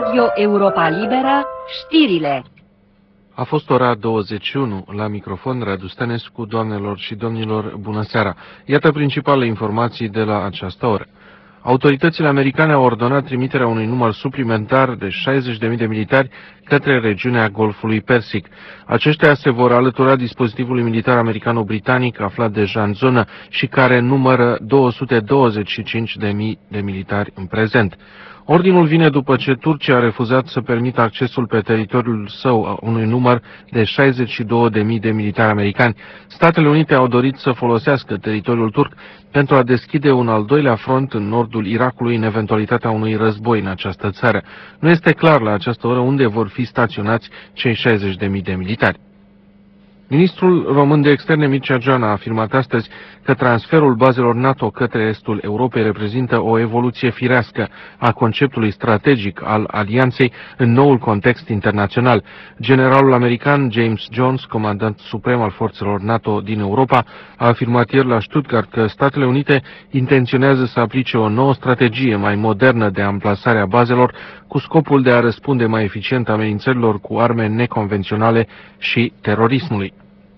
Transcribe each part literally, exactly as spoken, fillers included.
Radio Europa Liberă, știrile. A fost ora douăzeci și unu. La microfon, Radu Stănescu. Doamnelor și domnilor, bună seara. Iată principalele informații de la această oră. Autoritățile americane au ordonat trimiterea unui număr suplimentar de șaizeci de mii de militari către regiunea Golfului Persic. Aceștia se vor alătura dispozitivului militar americano-britanic aflat deja în zonă și care numără două sute douăzeci și cinci de mii de militari în prezent. Ordinul vine după ce Turcia a refuzat să permită accesul pe teritoriul său a unui număr de șaizeci și două de mii de militari americani. Statele Unite au dorit să folosească teritoriul turc pentru a deschide un al doilea front în nordul Irakului în eventualitatea unui război în această țară. Nu este clar la această oră unde vor fi staționați cei șaizeci de mii de militari. Ministrul român de externe Mircea Joana a afirmat astăzi că transferul bazelor NATO către estul Europei reprezintă o evoluție firească a conceptului strategic al alianței în noul context internațional. Generalul american James Jones, comandant suprem al forțelor NATO din Europa, a afirmat ieri la Stuttgart că Statele Unite intenționează să aplice o nouă strategie mai modernă de amplasare a bazelor cu scopul de a răspunde mai eficient amenințărilor cu arme neconvenționale și terorismului.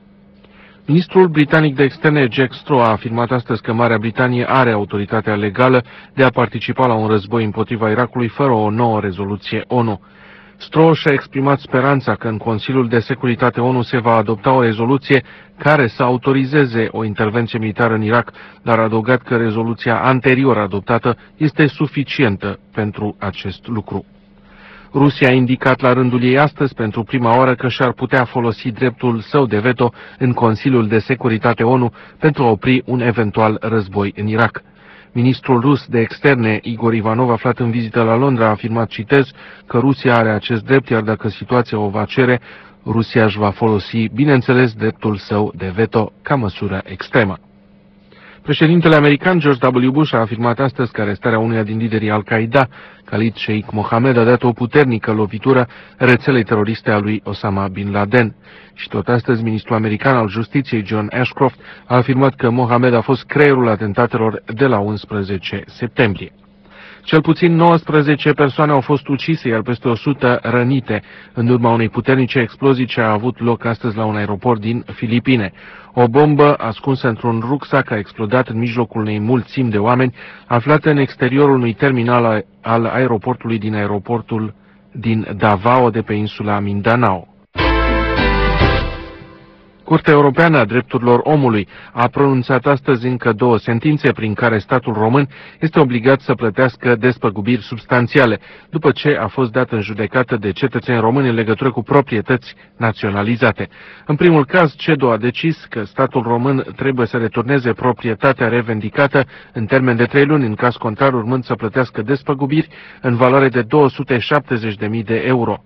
Ministrul britanic de externe Jack Straw a afirmat astăzi că Marea Britanie are autoritatea legală de a participa la un război împotriva Irakului fără o nouă rezoluție ONU. Straw și-a exprimat speranța că în Consiliul de Securitate ONU se va adopta o rezoluție care să autorizeze o intervenție militară în Irak, dar a adăugat că rezoluția anterior adoptată este suficientă pentru acest lucru. Rusia a indicat la rândul ei astăzi pentru prima oară că și-ar putea folosi dreptul său de veto în Consiliul de Securitate ONU pentru a opri un eventual război în Irak. Ministrul rus de externe, Igor Ivanov, aflat în vizită la Londra, a afirmat, citez, că Rusia are acest drept, iar dacă situația o va cere, Rusia își va folosi, bineînțeles, dreptul său de veto ca măsură extremă. Președintele american George W. Bush a afirmat astăzi că arestarea unuia din liderii Al-Qaeda, Khalid Sheikh Mohammed, a dat o puternică lovitură rețelei teroriste a lui Osama Bin Laden. Și tot astăzi, ministrul american al justiției John Ashcroft a afirmat că Mohammed a fost creierul atentatelor de la unsprezece septembrie. Cel puțin nouăsprezece persoane au fost ucise, iar peste o sută rănite, în urma unei puternice explozii ce a avut loc astăzi la un aeroport din Filipine. O bombă ascunsă într-un rucsac a explodat în mijlocul unei mulțimi de oameni aflate în exteriorul unui terminal al aeroportului din aeroportul din Davao de pe insula Mindanao. Curtea Europeană a Drepturilor Omului a pronunțat astăzi încă două sentințe prin care statul român este obligat să plătească despăgubiri substanțiale, după ce a fost dat în judecată de cetățeni români în legătură cu proprietăți naționalizate. În primul caz, C E D O a decis că statul român trebuie să returneze proprietatea revendicată în termen de trei luni, în caz contrar urmând să plătească despăgubiri în valoare de două sute șaptezeci de mii de euro.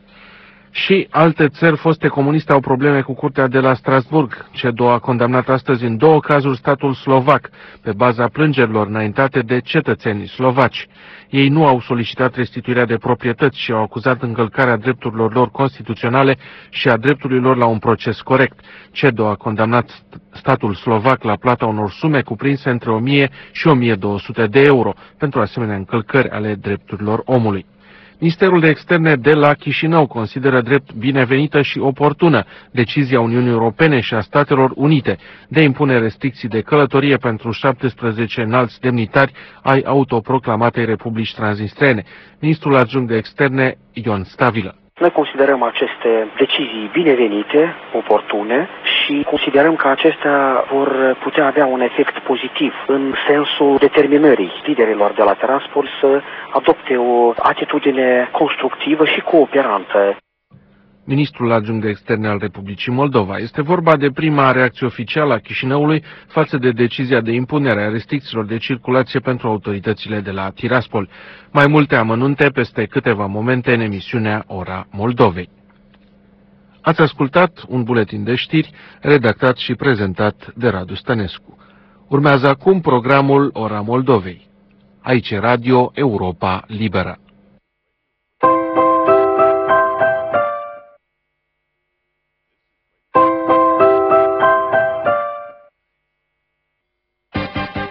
Și alte țări foste comuniste au probleme cu Curtea de la Strasburg. C E D O a condamnat astăzi în două cazuri statul slovac, pe baza plângerilor înaintate de cetățenii slovaci. Ei nu au solicitat restituirea de proprietăți și au acuzat încălcarea drepturilor lor constituționale și a dreptului lor la un proces corect. C E D O a condamnat statul slovac la plata unor sume cuprinse între o mie și o mie două sute de euro pentru asemenea încălcări ale drepturilor omului. Ministerul de Externe de la Chișinău consideră drept binevenită și oportună decizia Uniunii Europene și a Statelor Unite de a impune restricții de călătorie pentru șaptesprezece înalți demnitari ai autoproclamatei Republici Transnistrene. Ministrul adjunct de Externe, Ion Stavilă. Noi considerăm aceste decizii binevenite, oportune și considerăm că acestea vor putea avea un efect pozitiv în sensul determinării liderilor de la Tiraspol să adopte o atitudine constructivă și cooperantă. Ministrul adjunct de externe al Republicii Moldova. Este vorba de prima reacție oficială a Chișinăului față de decizia de impunere a restricțiilor de circulație pentru autoritățile de la Tiraspol. Mai multe amănunte peste câteva momente în emisiunea Ora Moldovei. Ați ascultat un buletin de știri redactat și prezentat de Radu Stănescu. Urmează acum programul Ora Moldovei. Aici e Radio Europa Liberă.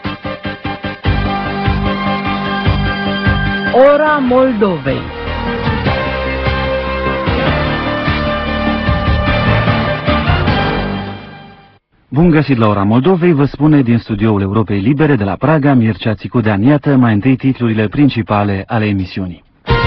Ora Moldovei. Bun găsit la ora Moldovei, vă spune din studioul Europei Libere de la Praga, Mircea Țicudean. Iată mai întâi titlurile principale ale emisiunii.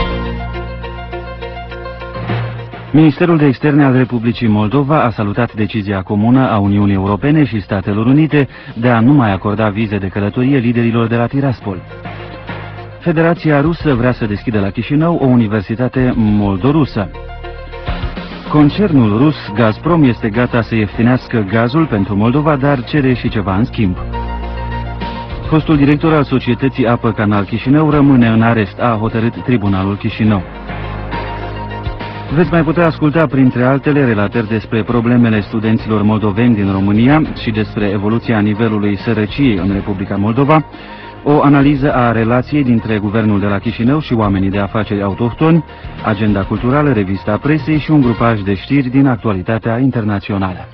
Ministerul de Externe al Republicii Moldova a salutat decizia comună a Uniunii Europene și Statelor Unite de a nu mai acorda vize de călătorie liderilor de la Tiraspol. Federația Rusă vrea să deschidă la Chișinău o universitate moldorusă. Concernul rus Gazprom este gata să ieftinească gazul pentru Moldova, dar cere și ceva în schimb. Fostul director al societății Apă Canal Chișinău rămâne în arest, a hotărât Tribunalul Chișinău. Veți mai putea asculta, printre altele, relatări despre problemele studenților moldoveni din România și despre evoluția nivelului sărăciei în Republica Moldova, o analiză a relației dintre guvernul de la Chișinău și oamenii de afaceri autohtoni, agenda culturală, revista presei și un grupaj de știri din actualitatea internațională.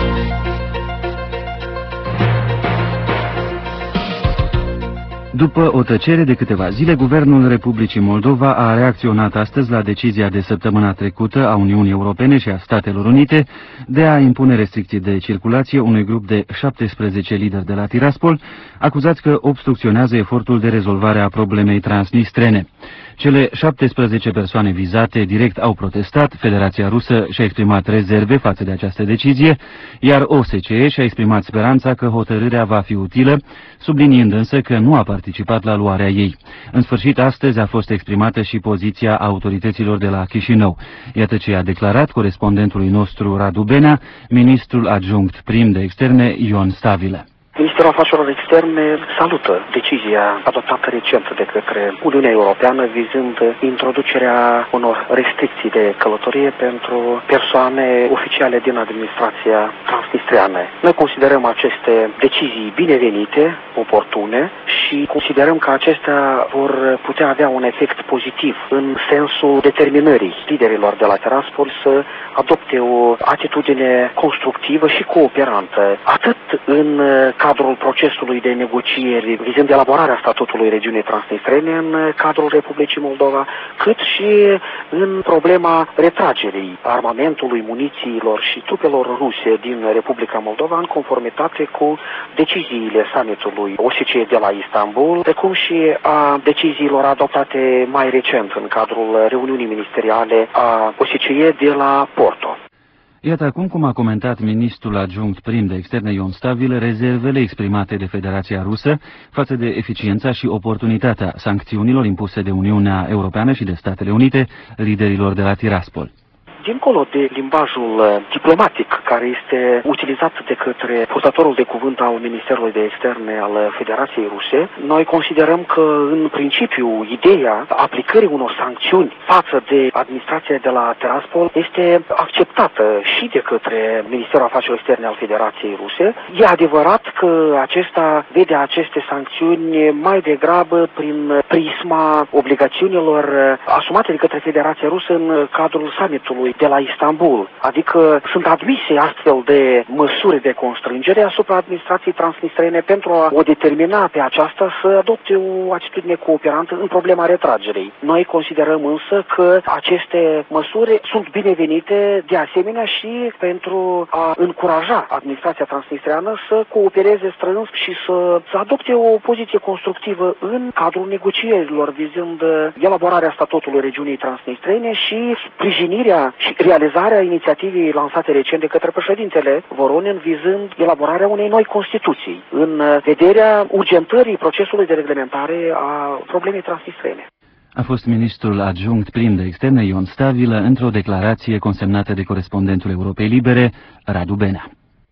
După o tăcere de câteva zile, Guvernul Republicii Moldova a reacționat astăzi la decizia de săptămâna trecută a Uniunii Europene și a Statelor Unite de a impune restricții de circulație unui grup de șaptesprezece lideri de la Tiraspol, acuzați că obstrucționează efortul de rezolvare a problemei transnistrene. Cele șaptesprezece persoane vizate direct au protestat, Federația Rusă și-a exprimat rezerve față de această decizie, iar O S C E și-a exprimat speranța că hotărârea va fi utilă, subliniind însă că nu a participat la luarea ei. În sfârșit, astăzi a fost exprimată și poziția autorităților de la Chișinău. Iată ce a declarat corespondentului nostru Radu Benea, ministrul adjunct prim de externe Ion Stavilă. Ministerul Afacerilor Externe salută decizia adoptată recent de către Uniunea Europeană vizând introducerea unor restricții de călătorie pentru persoane oficiale din administrația transnistreană. Noi considerăm aceste decizii binevenite, oportune și considerăm că acestea vor putea avea un efect pozitiv în sensul determinării liderilor de la Tiraspol să adopte o atitudine constructivă și cooperantă, atât în cadrul procesului de negocieri vizând elaborarea statutului regiunii transnistrene în cadrul Republicii Moldova, cât și în problema retragerii armamentului, munițiilor și trupelor ruse din Republica Moldova în conformitate cu deciziile summitului O S C E de la Istanbul, precum și a deciziilor adoptate mai recent în cadrul reuniunii ministeriale a O S C E de la Porto. Iată acum cum a comentat ministrul adjunct prim de externe Ion Stavilă rezervele exprimate de Federația Rusă față de eficiența și oportunitatea sancțiunilor impuse de Uniunea Europeană și de Statele Unite liderilor de la Tiraspol. Dincolo de limbajul diplomatic care este utilizat de către purtătorul de cuvânt al Ministerului de Externe al Federației Ruse, noi considerăm că, în principiu, ideea aplicării unor sancțiuni față de administrația de la Tiraspol este acceptată și de către Ministerul Afacerilor Externe al Federației Ruse. E adevărat că acesta vede aceste sancțiuni mai degrabă prin prisma obligațiunilor asumate de către Federația Rusă în cadrul summitului de la Istanbul, adică sunt admise astfel de măsuri de constrângere asupra administrației transnistrene pentru a o determina pe aceasta să adopte o atitudine cooperantă în problema retragerii. Noi considerăm însă că aceste măsuri sunt binevenite de asemenea și pentru a încuraja administrația transnistreană să coopereze strâns și să, să adopte o poziție constructivă în cadrul negocierilor vizând elaborarea statutului regiunii transnistrene și sprijinirea și realizarea inițiativei lansate recent de către președintele Voronin vizând elaborarea unei noi Constituții în vederea urgentării procesului de reglementare a problemei transnistrene. A fost ministrul adjunct prim de externe Ion Stavilă într-o declarație consemnată de corespondentul Europei Libere, Radu Benea.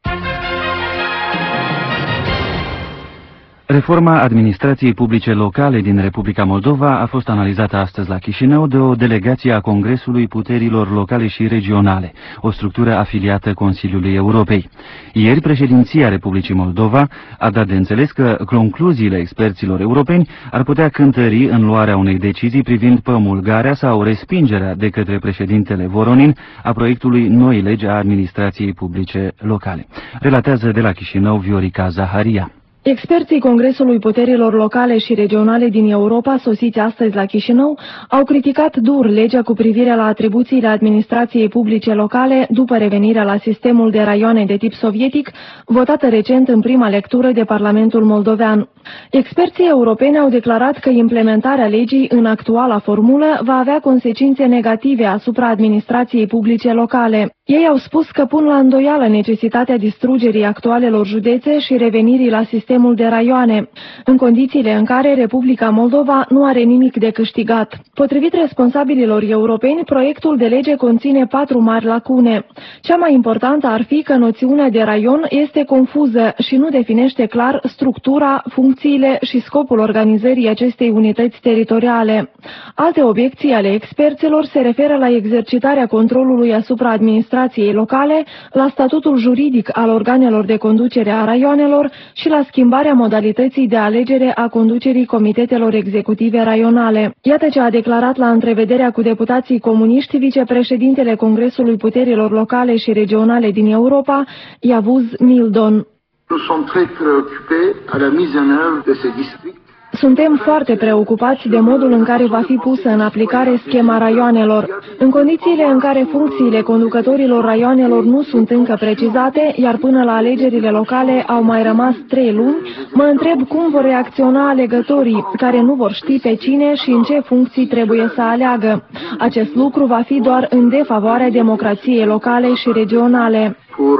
Reforma administrației publice locale din Republica Moldova a fost analizată astăzi la Chișinău de o delegație a Congresului Puterilor Locale și Regionale, o structură afiliată Consiliului Europei. Ieri, președinția Republicii Moldova a dat de înțeles că concluziile experților europeni ar putea cântări în luarea unei decizii privind promulgarea sau respingerea de către președintele Voronin a proiectului noi legi a administrației publice locale. Relatează de la Chișinău Viorica Zaharia. Experții Congresului Puterilor Locale și Regionale din Europa, sosiți astăzi la Chișinău, au criticat dur legea cu privire la atribuțiile administrației publice locale după revenirea la sistemul de raioane de tip sovietic, votată recent în prima lectură de Parlamentul moldovean. Experții europeni au declarat că implementarea legii în actuala formulă va avea consecințe negative asupra administrației publice locale. Ei au spus că pun la îndoială necesitatea distrugerii actualelor județe și revenirii la sistemul de raioane, în condițiile în care Republica Moldova nu are nimic de câștigat. Potrivit responsabililor europeni, proiectul de lege conține patru mari lacune. Cea mai importantă ar fi că noțiunea de raion este confuză și nu definește clar structura, funcțiile și scopul organizării acestei unități teritoriale. Alte obiecții ale experților se referă la exercitarea controlului asupra administrației locale, la statutul juridic al organelor de conducere a raioanelor și la schimbarea modalității de alegere a conducerii comitetelor executive raionale. Iată ce a declarat la întrevederea cu deputații comuniști vicepreședintele Congresului Puterilor Locale și Regionale din Europa, Yavuz Mildon. Suntem foarte preocupați de modul în care va fi pusă în aplicare schema raioanelor. În condițiile în care funcțiile conducătorilor raioanelor nu sunt încă precizate, iar până la alegerile locale au mai rămas trei luni, mă întreb cum vor reacționa alegătorii, care nu vor ști pe cine și în ce funcții trebuie să aleagă. Acest lucru va fi doar în defavoarea democrației locale și regionale.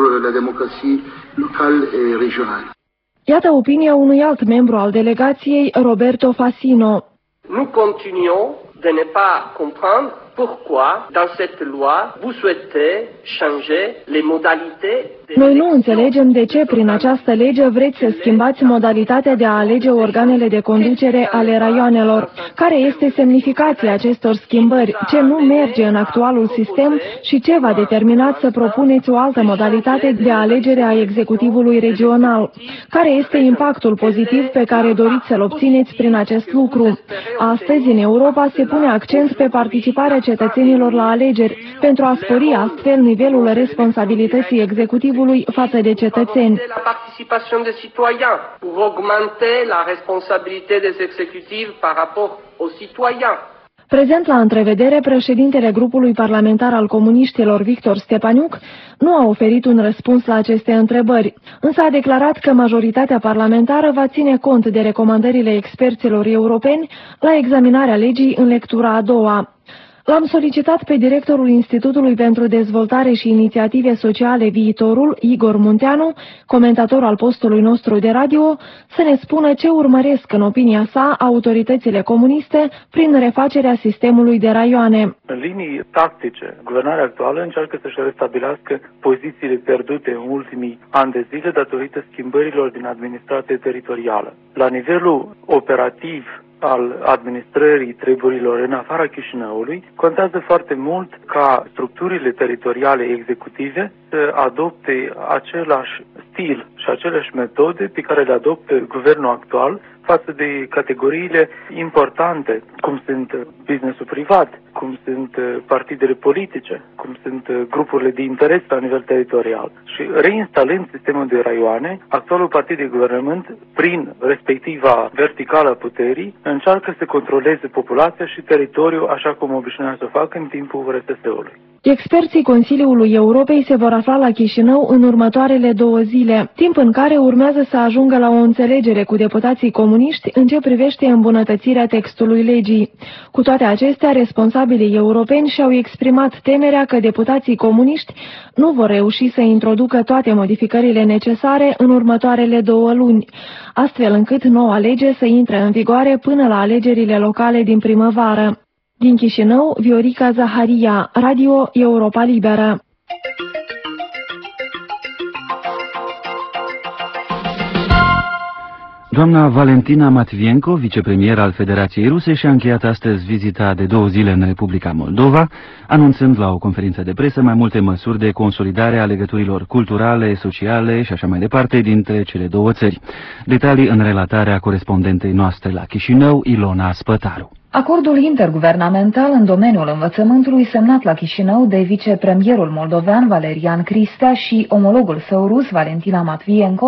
Iată opinia unui alt membru al delegației, Roberto Fasino. Nous continuons de ne pas comprendre pourquoi, dans cette loi, vous souhaitez changer les modalités. Noi nu înțelegem de ce prin această lege vreți să schimbați modalitatea de a alege organele de conducere ale raioanelor. Care este semnificația acestor schimbări? Ce nu merge în actualul sistem și ce va determina să propuneți o altă modalitate de alegere a executivului regional? Care este impactul pozitiv pe care doriți să-l obțineți prin acest lucru? Astăzi, în Europa, se pune accent pe participarea cetățenilor la alegeri, pentru a spori astfel nivelul responsabilității executivului față de cetățeni. La participation des citoyens pour augmenter la responsabilité des exécutifs par rapport aux citoyens. Prezent la întrevedere, președintele grupului parlamentar al comuniștilor, Victor Stepaniuc, nu a oferit un răspuns la aceste întrebări, însă a declarat că majoritatea parlamentară va ține cont de recomandările experților europeni la examinarea legii în lectura a doua. L-am solicitat pe directorul Institutului pentru Dezvoltare și Inițiative Sociale Viitorul, Igor Munteanu, comentator al postului nostru de radio, să ne spună ce urmăresc în opinia sa autoritățile comuniste prin refacerea sistemului de raioane. În linii tactice, guvernarea actuală încearcă să-și restabilească pozițiile pierdute în ultimii ani de zile datorită schimbărilor din administrație teritorială. La nivelul operativ al administrării treburilor în afara Chișinăului, contează foarte mult ca structurile teritoriale executive să adopte același stil și aceleași metode pe care le adoptă guvernul actual față de categoriile importante, cum sunt businessul privat, cum sunt partidele politice, cum sunt grupurile de interes la nivel teritorial. Și reinstalând sistemul de raioane, actualul partid de guvernământ, prin respectiva verticală a puterii, încearcă să controleze populația și teritoriul așa cum obișnuia să o facă în timpul R S S-ului. Experții Consiliului Europei se vor afla la Chișinău în următoarele două zile, timp în care urmează să ajungă la o înțelegere cu deputații comuniști în ce privește îmbunătățirea textului legii. Cu toate acestea, responsabilii europeni și-au exprimat temerea că deputații comuniști nu vor reuși să introducă toate modificările necesare în următoarele două luni, astfel încât noua lege să intre în vigoare până la alegerile locale din primăvară. Din Chișinău, Viorica Zaharia, Radio Europa Liberă. Doamna Valentina Matvienko, vicepremier al Federației Ruse, și-a încheiat astăzi vizita de două zile în Republica Moldova, anunțând la o conferință de presă mai multe măsuri de consolidare a legăturilor culturale, sociale și așa mai departe dintre cele două țări. Detalii în relatarea corespondentei noastre la Chișinău, Ilona Spătaru. Acordul interguvernamental în domeniul învățământului semnat la Chișinău de vicepremierul moldovean Valerian Cristea și omologul său rus Valentina Matvienko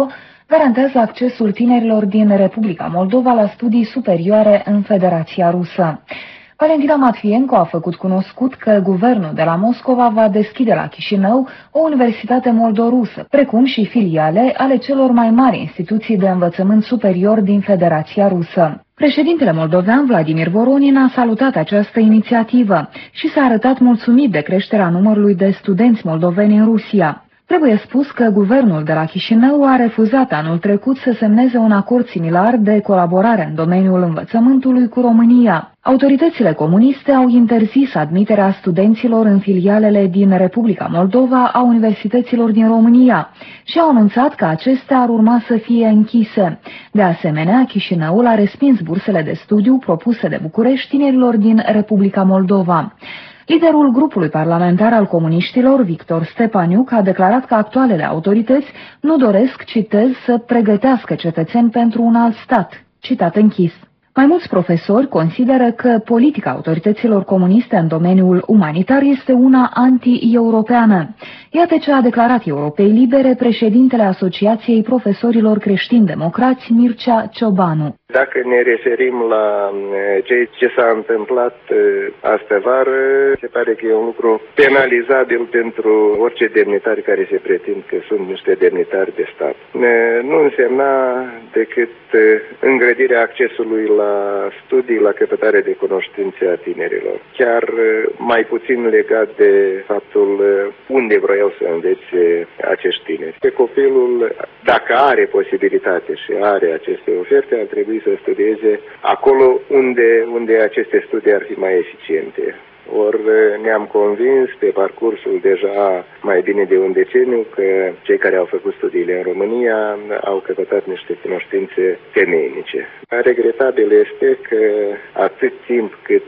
garantează accesul tinerilor din Republica Moldova la studii superioare în Federația Rusă. Valentina Matvienko a făcut cunoscut că guvernul de la Moscova va deschide la Chișinău o universitate moldorusă, precum și filiale ale celor mai mari instituții de învățământ superior din Federația Rusă. Președintele moldovean Vladimir Voronin a salutat această inițiativă și s-a arătat mulțumit de creșterea numărului de studenți moldoveni în Rusia. Trebuie spus că guvernul de la Chișinău a refuzat anul trecut să semneze un acord similar de colaborare în domeniul învățământului cu România. Autoritățile comuniste au interzis admiterea studenților în filialele din Republica Moldova a universităților din România și au anunțat că acestea ar urma să fie închise. De asemenea, Chișinăul a respins bursele de studiu propuse de București tinerilor din Republica Moldova. Liderul grupului parlamentar al comuniștilor, Victor Stepaniuc, a declarat că actualele autorități nu doresc, citez, să pregătească cetățeni pentru un alt stat. Citat închis. Mai mulți profesori consideră că politica autorităților comuniste în domeniul umanitar este una anti-europeană. Iată ce a declarat Europei Libere președintele Asociației Profesorilor Creștini-Democrați, Mircea Ciobanu. Dacă ne referim la ceea ce s-a întâmplat astă-vară, se pare că e un lucru penalizabil pentru orice demnitari care se pretind că sunt niște demnitari de stat. Nu însemna decât îngrădirea accesului la studii, la căpătare de cunoștințe a tinerilor. Chiar mai puțin legat de faptul unde vroiau să învețe acești tineri. Pe copilul, dacă are posibilitate și are aceste oferte, ar trebui să studieze acolo unde, unde aceste studii ar fi mai eficiente. Ori ne-am convins pe parcursul deja mai bine de un deceniu că cei care au făcut studiile în România au căpătat niște cunoștințe temeinice. Regretabil este că atât timp cât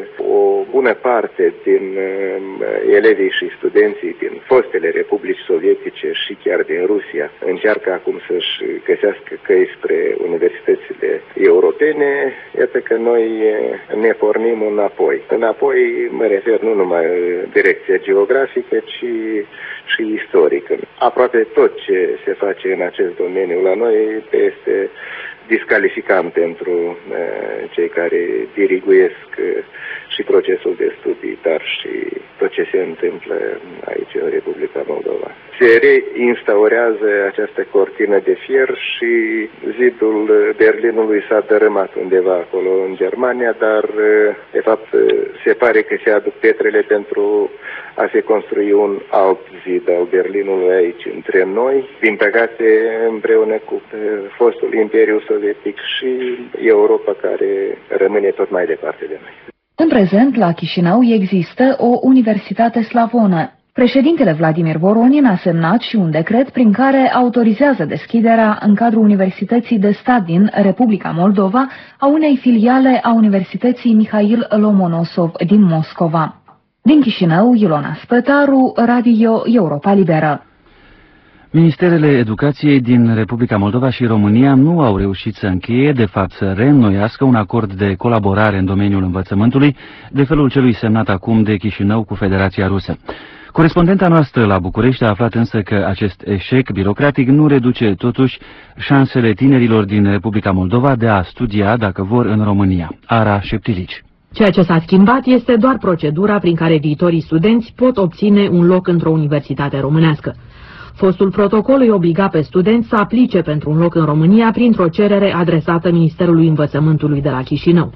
o bună parte din elevii și studenții din fostele republici sovietice și chiar din Rusia încearcă acum să-și găsească căi spre universitățile europene, iată că noi ne pornim înapoi. Înapoi mă refer nu numai direcția geografică, ci și istorică. Aproape tot ce se face în acest domeniu la noi este discalificant pentru uh, cei care diriguiesc uh, și procesul de studii, dar și tot ce se întâmplă aici în Republica Moldova. Se reinstaurează această cortină de fier și zidul Berlinului s-a dărâmat undeva acolo în Germania, dar de fapt se pare că se aduc pietrele pentru a se construi un alt zid al Berlinului aici între noi, din păcate împreună cu fostul Imperiu Sovietic și Europa, care rămâne tot mai departe de noi. În prezent, la Chișinău există o universitate slavonă. Președintele Vladimir Voronin a semnat și un decret prin care autorizează deschiderea în cadrul Universității de Stat din Republica Moldova a unei filiale a Universității Mihail Lomonosov din Moscova. Din Chișinău, Ilona Spătaru, Radio Europa Liberă. Ministerele Educației din Republica Moldova și România nu au reușit să încheie, de fapt să reînnoiască un acord de colaborare în domeniul învățământului, de felul celui semnat acum de Chișinău cu Federația Rusă. Corespondenta noastră la București a aflat însă că acest eșec birocratic nu reduce totuși șansele tinerilor din Republica Moldova de a studia, dacă vor, în România. Ara Șeptilici. Ceea ce s-a schimbat este doar procedura prin care viitorii studenți pot obține un loc într-o universitate românească. Fostul protocol îi obliga pe studenți să aplice pentru un loc în România printr-o cerere adresată Ministerului Învățământului de la Chișinău.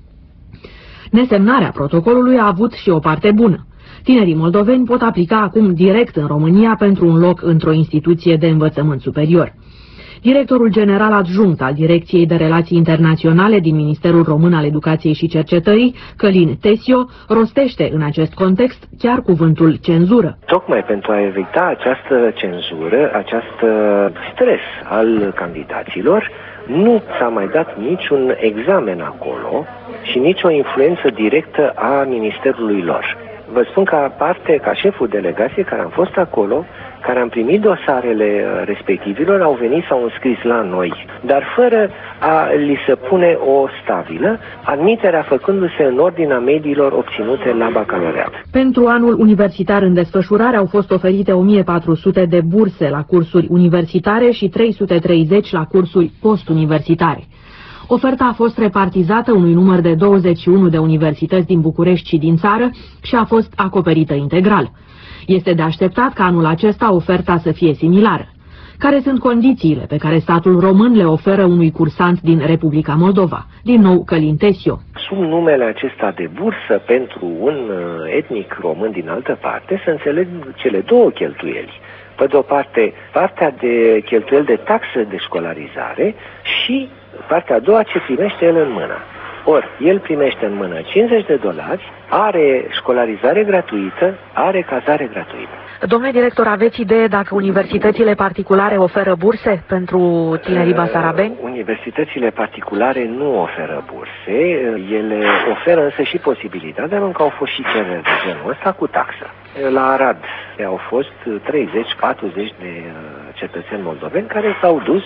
Nesemnarea protocolului a avut și o parte bună. Tinerii moldoveni pot aplica acum direct în România pentru un loc într-o instituție de învățământ superior. Directorul general adjunct al Direcției de Relații Internaționale din Ministerul Român al Educației și Cercetării, Călin Tesio, rostește în acest context chiar cuvântul cenzură. Tocmai pentru a evita această cenzură, acest stres al candidaților, nu s-a mai dat niciun examen acolo și nicio influență directă a ministerului lor. Vă spun ca parte, ca șeful delegației care am fost acolo, care am primit dosarele respectivilor, au venit, s-au înscris la noi, dar fără a li se pune o stabilă, admiterea făcându-se în ordinea mediilor obținute la bacalaureat. Pentru anul universitar în desfășurare au fost oferite o mie patru sute de burse la cursuri universitare și trei sute treizeci la cursuri postuniversitare. Oferta a fost repartizată unui număr de douăzeci și unu de universități din București și din țară și a fost acoperită integral. Este de așteptat ca anul acesta oferta să fie similară. Care sunt condițiile pe care statul român le oferă unui cursant din Republica Moldova? Din nou, Călin Tesiu. Sub numele acesta de bursă pentru un etnic român din altă parte să înțeleg cele două cheltuieli. Pe de o parte, partea de cheltuieli de taxă de școlarizare și partea a doua ce primește el în mână. Ori, el primește în mână cincizeci de dolari, are școlarizare gratuită, are cazare gratuită. Domnule director, aveți idee dacă universitățile particulare oferă burse pentru tinerii basarabeni? Universitățile particulare nu oferă burse, ele oferă însă și posibilitatea, pentru că au fost și cereri de genul ăsta cu taxă. La Arad au fost treizeci patruzeci de cetățeni moldoveni care s-au dus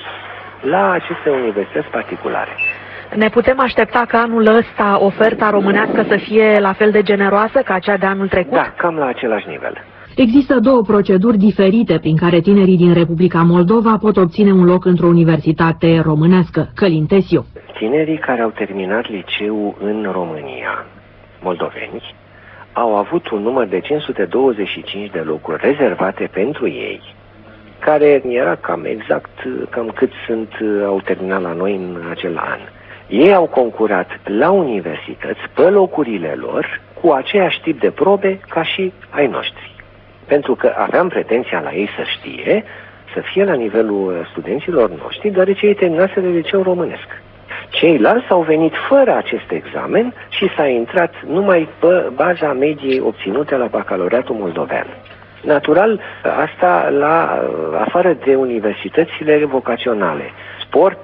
la aceste universități particulare. Ne putem aștepta ca anul ăsta oferta românească să fie la fel de generoasă ca cea de anul trecut? Da, cam la același nivel. Există două proceduri diferite prin care tinerii din Republica Moldova pot obține un loc într-o universitate românească. Călin Tesiu. Tinerii care au terminat liceul în România, moldoveni, au avut un număr de cinci sute douăzeci și cinci de locuri rezervate pentru ei, care era cam exact cam cât sunt, au terminat la noi în acel an. Ei au concurat la universități pe locurile lor cu aceeași tip de probe ca și ai noștri. Pentru că aveam pretenția la ei să știe, să fie la nivelul studenților noștri, deoarece ei terminaseră liceu românesc. Ceilalți au venit fără acest examen și s-a intrat numai pe baza mediei obținute la bacalaureatul moldovean. Natural, asta la afară de universitățile vocaționale. Sport,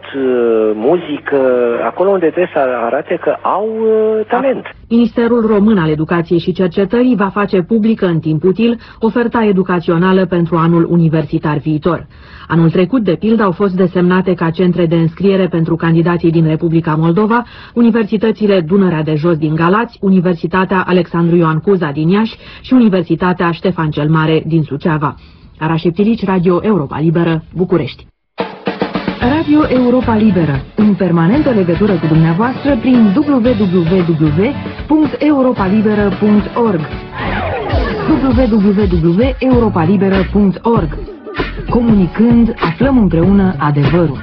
muzică, acolo unde trebuie să arate că au talent. Ministerul Român al Educației și Cercetării va face publică în timp util oferta educațională pentru anul universitar viitor. Anul trecut, de pildă, au fost desemnate ca centre de înscriere pentru candidații din Republica Moldova universitățile Dunărea de Jos din Galați, Universitatea Alexandru Ioan Cuza din Iași și Universitatea Ștefan cel Mare din Suceava. Ara Șeptilici, Radio Europa Liberă, București. Radio Europa Liberă, în permanentă legătură cu dumneavoastră prin w w w punct europa liberă punct org w w w punct europa liberă punct org. Comunicând, aflăm împreună adevărul.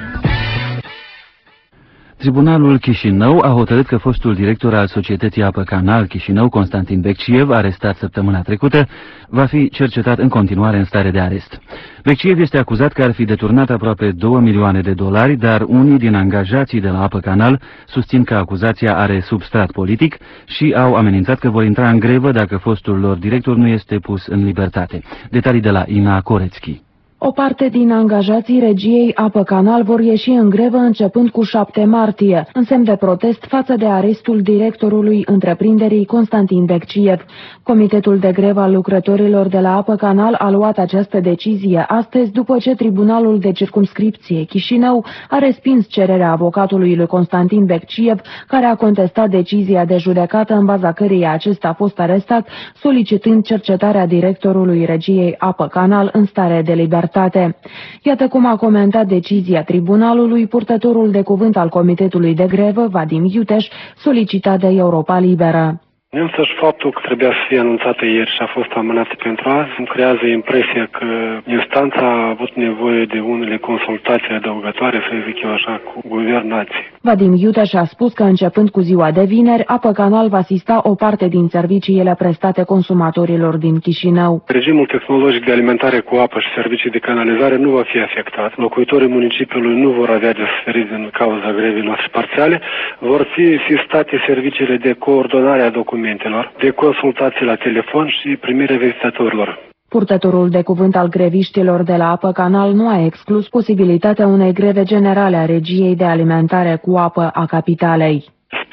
Tribunalul Chișinău a hotărât că fostul director al Societății Apă Canal Chișinău, Constantin Becciev, arestat săptămâna trecută, va fi cercetat în continuare în stare de arest. Becciev este acuzat că ar fi deturnat aproape două milioane de dolari, dar unii din angajații de la Apă Canal susțin că acuzația are substrat politic și au amenințat că vor intra în grevă dacă fostul lor director nu este pus în libertate. Detalii de la Ina Corețchi. O parte din angajații regiei Apă Canal vor ieși în grevă începând cu șapte martie, în semn de protest față de arestul directorului întreprinderii Constantin Becciev. Comitetul de grevă al lucrătorilor de la Apă Canal a luat această decizie astăzi după ce Tribunalul de Circumscripție Chișinău a respins cererea avocatului lui Constantin Becciev, care a contestat decizia de judecată în baza căreia acesta a fost arestat, solicitând cercetarea directorului regiei Apă Canal în stare de libertate. Iată cum a comentat decizia tribunalului purtătorul de cuvânt al Comitetului de Grevă, Vadim Iuteș, solicitat de Europa Liberă. Însăși faptul că trebuia să fie anunțată ieri și a fost amânată pentru azi îmi creează impresia că instanța a avut nevoie de unele consultații adăugătoare, să zic eu așa, cu guvernații. Vadim Iuteș a spus că începând cu ziua de vineri, Apă Canal va asista o parte din serviciile prestate consumatorilor din Chișinău. Regimul tehnologic de alimentare cu apă și servicii de canalizare nu va fi afectat. Locuitorii municipiului nu vor avea de suferit din cauza grevii noastre parțiale. Vor fi sistate serviciile de coordonare a documentelor, de consultații la telefon și primirea vizitatorilor. Purtătorul de cuvânt al greviștilor de la Apă Canal nu a exclus posibilitatea unei greve generale a regiei de alimentare cu apă a capitalei.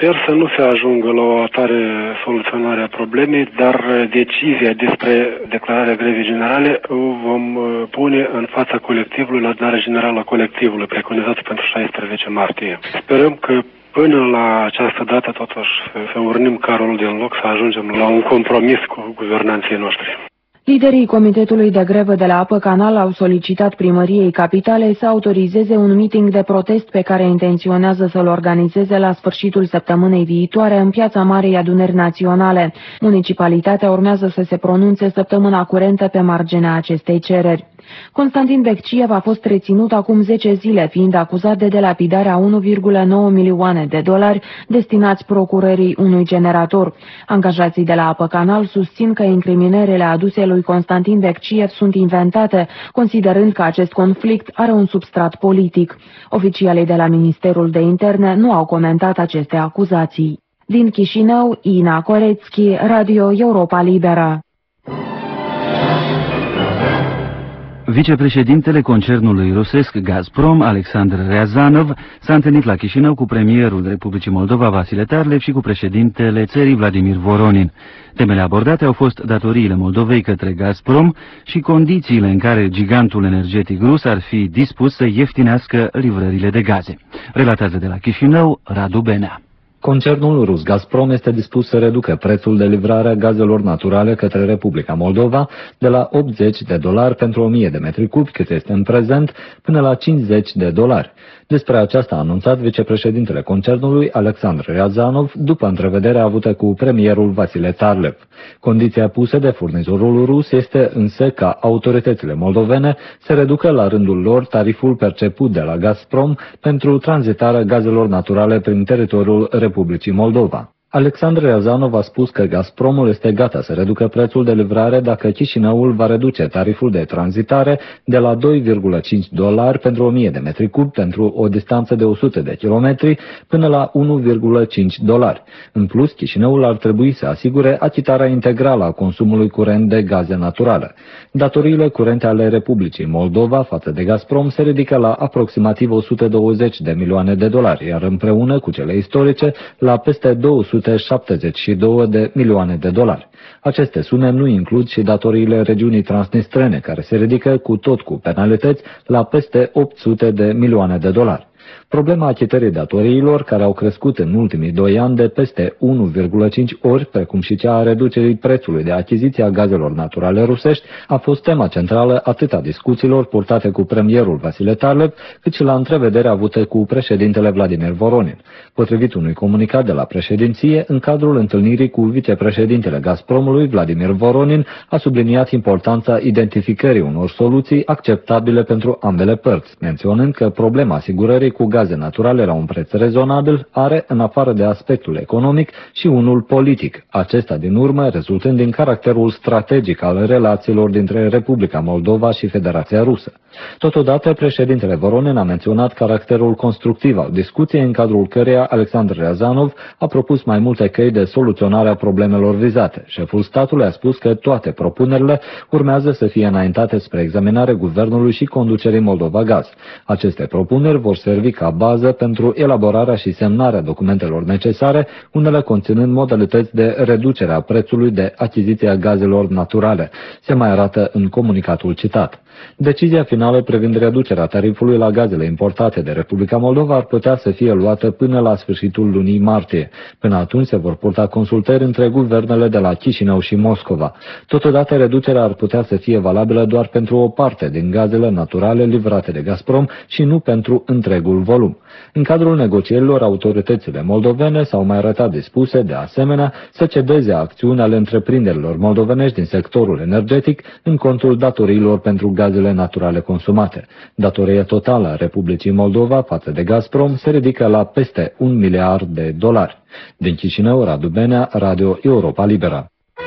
Sper să nu se ajungă la o atare soluționare a problemei, dar decizia despre declararea grevei generale o vom pune în fața colectivului, la adunarea generală a colectivului, preconizată pentru șaisprezece martie. Sperăm că până la această dată, totuși, să urnim carul din loc, să ajungem la un compromis cu guvernanții noștri. Liderii Comitetului de Grevă de la Apă Canal au solicitat primăriei capitale să autorizeze un meeting de protest pe care intenționează să-l organizeze la sfârșitul săptămânii viitoare în Piața Marei Adunări Naționale. Municipalitatea urmează să se pronunțe săptămâna curentă pe marginea acestei cereri. Constantin Becciev a fost reținut acum zece zile, fiind acuzat de delapidarea unu virgulă nouă milioane de dolari destinați procurării unui generator. Angajații de la Apă Canal susțin că incriminările aduse lui Constantin Becciev sunt inventate, considerând că acest conflict are un substrat politic. Oficialii de la Ministerul de Interne nu au comentat aceste acuzații. Din Chișinău, Ina Corețchi, Radio Europa Liberă. Vicepreședintele concernului rusesc Gazprom, Alexandr Ryazanov, s-a întâlnit la Chișinău cu premierul Republicii Moldova, Vasile Tarlev, și cu președintele țării, Vladimir Voronin. Temele abordate au fost datoriile Moldovei către Gazprom și condițiile în care gigantul energetic rus ar fi dispus să ieftinească livrările de gaze. Relatează de la Chișinău Radu Benea. Concernul rus Gazprom este dispus să reducă prețul de livrare a gazelor naturale către Republica Moldova de la optzeci de dolari pentru o mie de metri cubi, cât este în prezent, până la cincizeci de dolari. Despre aceasta a anunțat vicepreședintele concernului, Alexandr Ryazanov, după întrevederea avută cu premierul Vasile Tarlev. Condiția pusă de furnizorul rus este însă ca autoritățile moldovene să reducă la rândul lor tariful perceput de la Gazprom pentru tranzitarea gazelor naturale prin teritoriul Republicii Moldova. Alexandr Ryazanov a spus că Gazpromul este gata să reducă prețul de livrare dacă Chișinăul va reduce tariful de tranzitare de la doi virgulă cinci dolari pentru o mie de metri cubi pentru o distanță de o sută de kilometri până la unu virgulă cinci dolari. În plus, Chișinăul ar trebui să asigure achitarea integrală a consumului curent de gaze naturale. Datoriile curente ale Republicii Moldova față de Gazprom se ridică la aproximativ o sută douăzeci de milioane de dolari, iar împreună cu cele istorice la peste două sute șaptezeci și două de milioane de dolari. Aceste sume nu includ și datoriile regiunii transnistrene, care se ridică cu tot cu penalități la peste opt sute de milioane de dolari. Problema achitării datoriilor, care au crescut în ultimii doi ani de peste unu virgulă cinci ori, precum și cea a reducerii prețului de achiziție a gazelor naturale rusești, a fost tema centrală atât a discuțiilor purtate cu premierul Vasile Tarlev, cât și la întrevederea avută cu președintele Vladimir Voronin. Potrivit unui comunicat de la președinție, în cadrul întâlnirii cu vicepreședintele Gazpromului, Vladimir Voronin a subliniat importanța identificării unor soluții acceptabile pentru ambele părți, menționând că problema asigurării cu gaze naturale la un preț rezonabil are, în afară de aspectul economic, și unul politic, acesta din urmă rezultând din caracterul strategic al relațiilor dintre Republica Moldova și Federația Rusă. Totodată, președintele Voronin a menționat caracterul constructiv al discuției, în cadrul căreia Alexandr Ryazanov a propus mai multe căi de soluționare a problemelor vizate. Șeful statului a spus că toate propunerile urmează să fie înaintate spre examinare guvernului și conducerii Moldova Gaz. Aceste propuneri vor servi ca bază pentru elaborarea și semnarea documentelor necesare, unele conținând modalități de reducere a prețului de achiziție a gazelor naturale, se mai arată în comunicatul citat. Decizia finală privind reducerea tarifului la gazele importate de Republica Moldova ar putea să fie luată până la sfârșitul lunii martie. Până atunci se vor purta consultări între guvernele de la Chișinău și Moscova. Totodată, reducerea ar putea să fie valabilă doar pentru o parte din gazele naturale livrate de Gazprom și nu pentru întregul volum. În cadrul negocierilor, autoritățile moldovene s-au mai arătat dispuse, de asemenea, să cedeze acțiuni ale întreprinderilor moldovenești din sectorul energetic în contul datoriilor pentru gazele naturale consumate. Datoria totală a Republicii Moldova față de Gazprom se ridică la peste un miliard de dolari. Din Chișinău, Radu Benea, Radio Europa Liberă.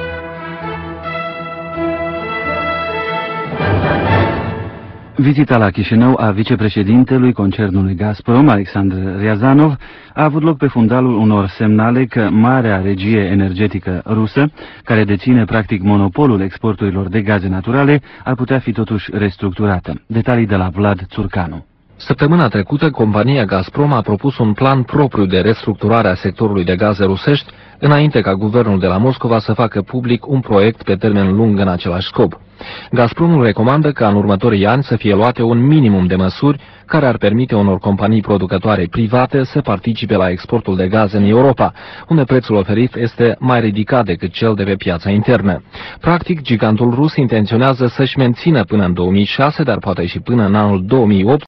Vizita la Chișinău a vicepreședintelui concernului Gazprom, Alexandr Ryazanov, a avut loc pe fundalul unor semnale că marea regie energetică rusă, care deține practic monopolul exporturilor de gaze naturale, ar putea fi totuși restructurată. Detalii de la Vlad Țurcanu. Săptămâna trecută, compania Gazprom a propus un plan propriu de restructurare a sectorului de gaze rusești, înainte ca guvernul de la Moscova să facă public un proiect pe termen lung în același scop. Gazpromul recomandă ca în următorii ani să fie luate un minimum de măsuri care ar permite unor companii producătoare private să participe la exportul de gaze în Europa, unde prețul oferit este mai ridicat decât cel de pe piața internă. Practic, gigantul rus intenționează să-și mențină până în două mii șase, dar poate și până în anul două mii opt,